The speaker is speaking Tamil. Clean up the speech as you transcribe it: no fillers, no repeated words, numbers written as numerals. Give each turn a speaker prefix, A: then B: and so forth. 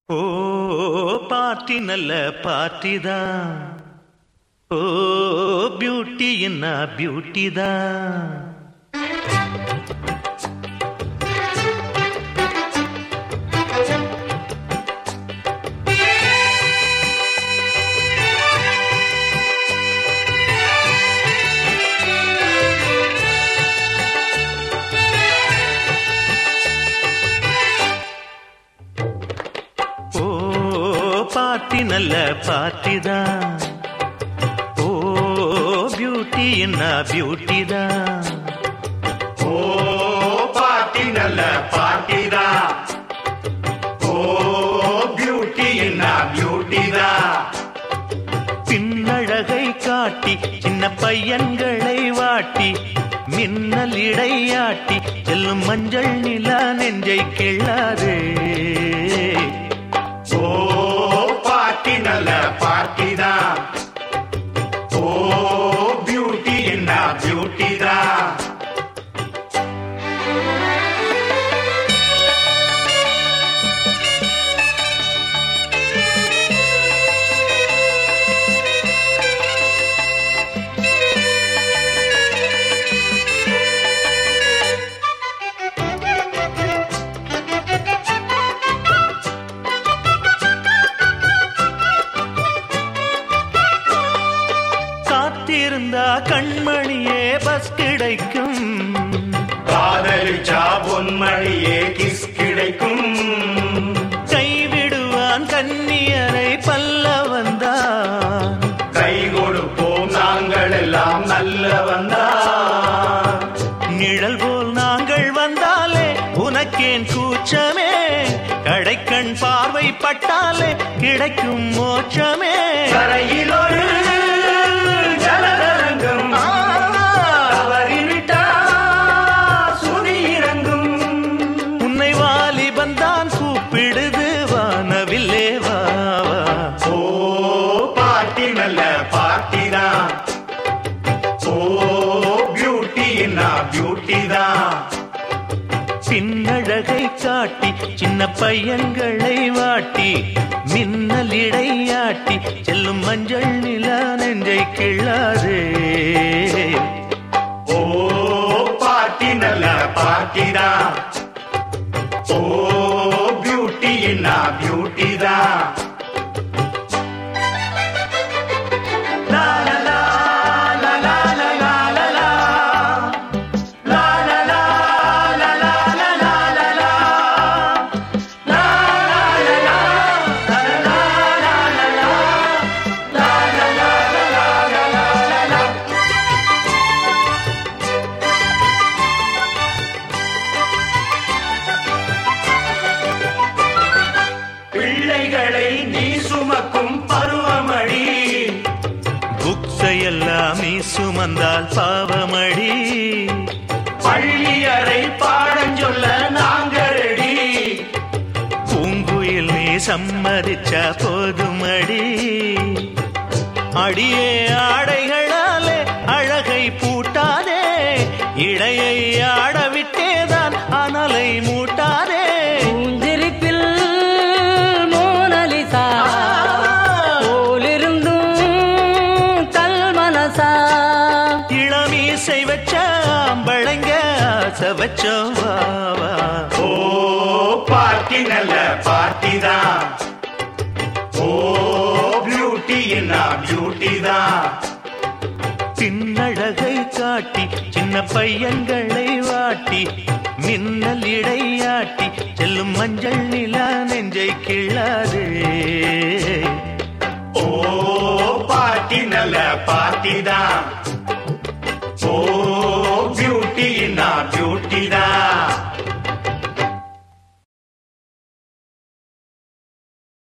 A: ஓ பார்ட்டி நல்ல பார்ட்டி தான். ஓ பியூட்டி என்ன பியூட்டி தான். பார்ட்டி நல்ல பார்ட்டி தான். ஓ பியூட்டி என்ன பியூட்டி தான்.
B: ஓ பார்ட்டி நல்ல பார்ட்டி தான். ஓ பியூட்டி என்ன பியூட்டி தான்.
A: பின்னழகை காட்டி சின்ன பையன்களை வாட்டி மின்னல் இடையாட்டி செல்லும் மஞ்சள் நிலா நெஞ்சை கிள்ளாதே.
B: ஓ பார்ட்டி நல்ல பார்ட்டி தான். ஓ பியூட்டி என்ன பியூட்டி தான்.
A: இருந்தா கண்மணியே பஸ் கிடைக்கும்.
B: காதலிச்சா பொன்மணியே கிஸ் கிடைக்கும்.
A: கைவிடுவான் கன்னியரை பல்ல வந்தான்.
B: கை கொடுப்போம் நாங்கள் எல்லாம் நல்ல வந்தான்.
A: நிழல் போல் நாங்கள் வந்தாலே உனக்கேன் கூச்சமே. கடைக்கண் பார்வை பட்டாலே கிடைக்கும் மோட்சமே.
B: கரையில் ஒரு ஜலதரங்கம் தவறிவிட்டா சுதி இறங்கும்.
A: உன்னை வாலிபந்தான் கூப்பிடுது வானவில்லே வா.
B: ஓ பார்ட்டி நல்ல பார்ட்டி தான். ஓ பியூட்டி என்ன பியூட்டி தான்.
A: பின்னழகை காட்டி சின்ன பையன்களை வாட்டி மின்னல் இடையாட்டி செல்லும் மஞ்சள் நிலா நெஞ்சை கிள்ளாதே.
B: ஓ பார்ட்டி நல்ல பார்ட்டி தான். ஓ பியூட்டி என்ன பியூட்டி தான். பிள்ளைகளை நீ சுமக்கும் பருவமடி.
A: புக்ஸையெல்லாம் நீ சுமந்தால் பாவமடி.
B: பள்ளியறை பாடம் சொல்ல நாங்களடி.
A: பூங்குயில் நீ சம்மதிச்சா போதுமடி. அடியே ஆடைகளாலே அழகை பூட்டாதே. இடையை ஆடவிட்டேதான் அனலை மூட்டாதே. இளமீசை வச்ச அம்பளைங்க ஆசை வச்சோம் வா.
B: ஓ பார்ட்டி நல்ல பார்ட்டி தான். ஓ பியூட்டி என்ன பியூட்டி தான்.
A: பின்னழகை காட்டி சின்ன பையன்களை வாட்டி மின்னல் இடையாட்டி செல்லும் மஞ்சள் நிலா நெஞ்சை கிள்ளாதே.
B: ஓ பார்ட்டி நல்ல பார்ட்டி தான்.